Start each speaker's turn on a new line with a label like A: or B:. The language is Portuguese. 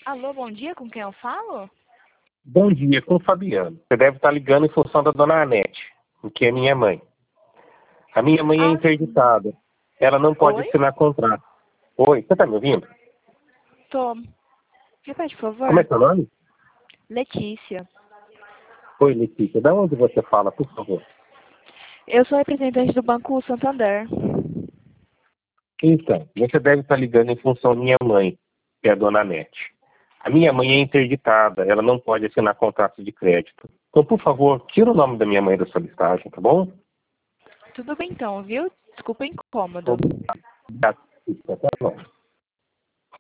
A: Alô, bom dia, com quem eu falo?
B: Bom dia, com o Fabiano. Você deve estar ligando em função da dona Anete, que é minha mãe. A minha mãe é
A: Ah,
B: interditada. Ela não pode
A: oi?
B: assinar contrato. Oi, você está me ouvindo?
A: Tô. Repete, por
B: Como é
A: favor.
B: seu nome?
A: Letícia.
B: Oi, Letícia. Da onde você fala, por favor?
A: Eu sou representante do Banco Santander.
B: Então, você deve estar ligando em função da minha mãe, que é a dona Anete. A minha mãe é interditada. Ela não pode assinar contrato de crédito. Então, por favor, tira o nome da minha mãe da sua listagem, tá bom?
A: Tudo bem então, viu? Desculpa o incômodo.
B: Obrigado. Tá bom.